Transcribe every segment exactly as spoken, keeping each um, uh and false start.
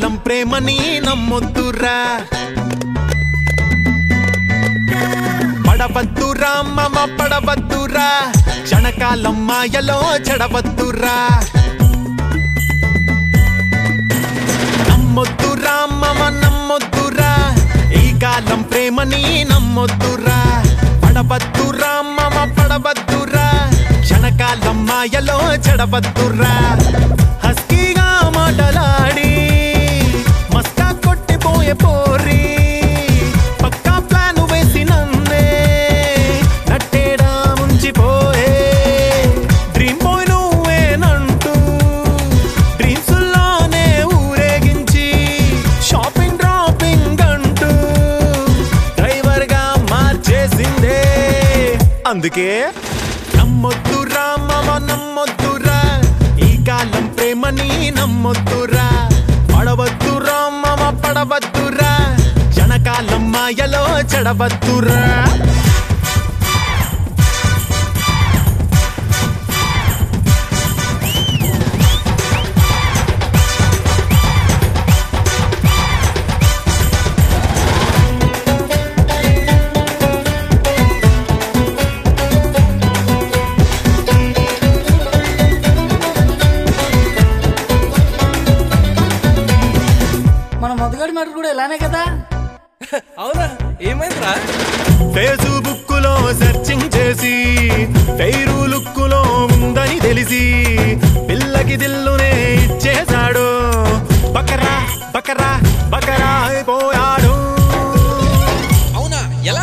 కాలం ప్రేమని నమ్మొద్దురా పడవద్దురా మమ పడవద్దురా క్షణకాలం మాయలో చెడవద్దురా నమ్మొద్దురా మమ నమ్మొద్దురా ఈ కాలం ప్రేమని నమ్మొద్దురా పడవద్దురా మమ పడవద్దురా క్షణకాలం మాయలో చెడవద్దురా హస్కీగా మాటలాడి మస్కా కొట్టిపోయే పోరి పక్కా ప్లాను వేసి నన్నే నట్టేడా ముంచిపోయే డ్రీమ్ బాయ్ నువ్వేనంటూ డ్రీమ్స్ లోనే ఊరేగించి షాపింగ్ డ్రాపింగ్ అంటూ డ్రైవర్ గా మార్చేసిందే అందుకే నమ్మొద్దురా మమ నమ్మొద్దురా ఈ కాలం ప్రేమని నమ్మొద్దురా పడవద్దురా మమ పడవద్దురా క్షణకాలం మాయలో చెడవద్దురా మ్యాటర్ కూడా ఇలానే కదా అవునా ఏమైందిరా ఫేస్బుక్ లో సెర్చింగ్ చేసి ఫెయిరు లుక్ లో ఉందని తెలిసి పిల్లకి దిల్లునే ఇచ్చేశాడు బకరా బకరా బకరా అయిపోయాడు అవునా ఎలా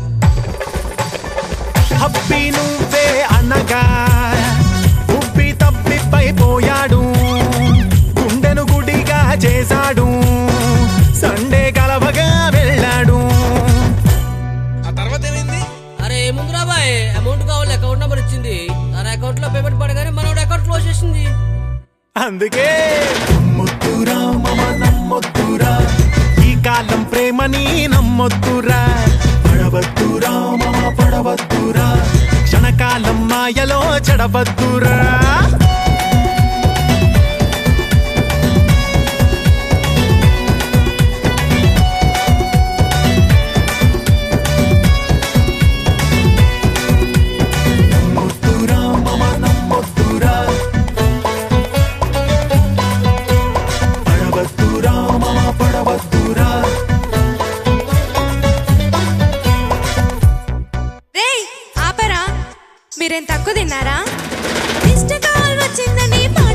హబ్బి నువ్వే అనగా ఉబ్బి తప్పిపోయాడు గుండెను గుడిగా చేశాడు సండే కలవగా వెళ్ళాడు ఆ తర్వాత ఏమైంది అరే ఏముందిరా బాయ్ అమౌంట్ కావాలి అకౌంట్ నెంబర్ ఇచ్చింది తన అకౌంట్ లో పేమెంట్ పడగానే మనోడు అకౌంట్ క్లోజ్ చేసింది అందుకే నమ్మొద్దురా మమ నమ్మొద్దురా ఈ కాలం ప్రేమని నమ్మొద్దురా పడవద్దురా మమ పడవద్దురా క్షణకాలం మాయలో చెడవద్దురా మీరేం తక్కువ తిన్నారా? ఇష్ట కాల్ వచ్చిందని